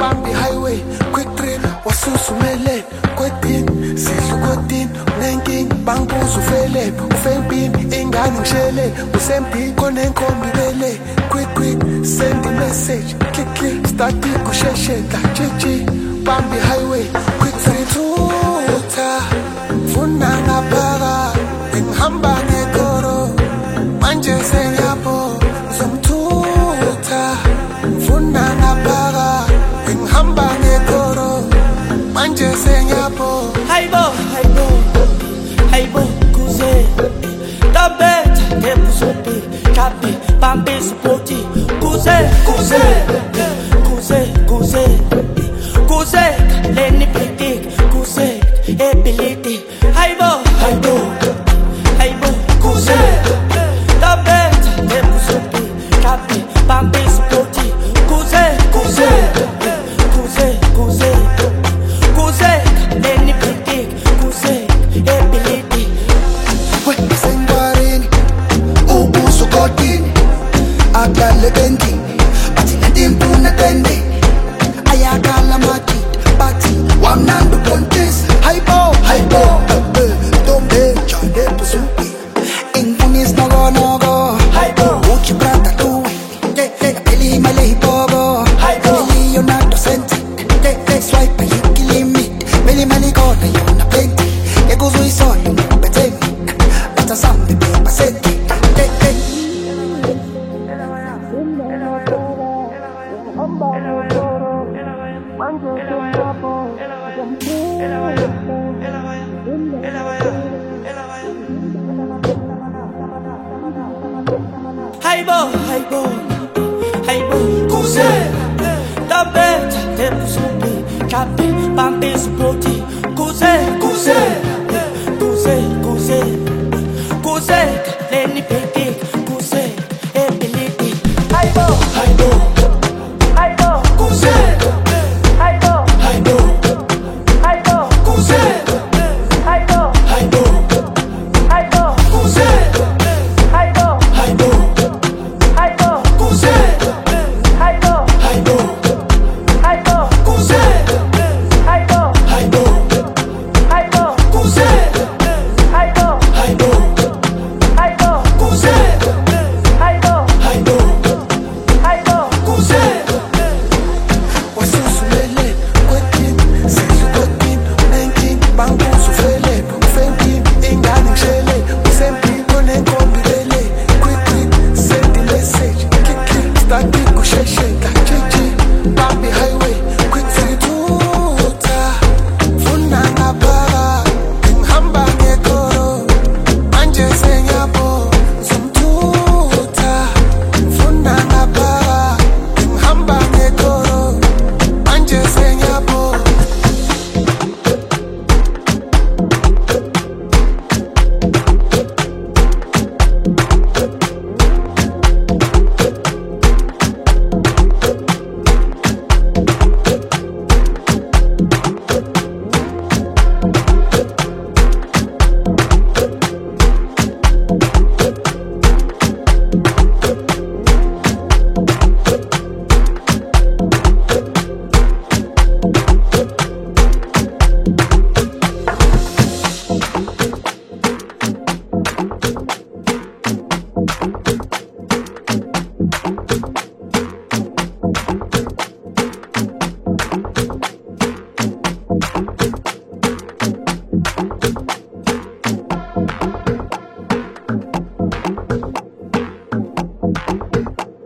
Bambi highway, quick trip, wasusumele, kwetin, sidlu kwetin, unenking, bangbuza ufele, ufempin, ingane ngishele, usempi, konenkombi bele, quick, send a message, click, start kusheshe, chichi, Bambi highway, quick trip, tuta, funa ngapaka, ngihamba ngekoro, manje senyapo, zomtuta, funa ngapaka, ngihamba ngekoro, manje senyapo. Haybo, kuze, tabeta, kebusopi, kapi, Bambi supporti, kuze, leni politik, kuze, ability, haybo, kuze, tabeta, kebusopi, kapi, Bambi supporti, kuze, leni politik, kuze, ability. Sengwarini, ubuso kodini, akale bendi, ati nadimpu natendi, ayakala mati, bati, wamnandu kontes, hypo, dombe, chande pusupi, infunis nogo, uchi brata tuwi, peli malehi bobo, Leonardo senti, swipe hiki limit, peli maligona yona plenty, eguzu isolo, betemi, bata sambi pepa senti, Haybo, kuze, tabeta, kebusopi, kapi, Bambi supporti, kuze, leni politik, kuze, ability. Haybo, kuze, kuze, Start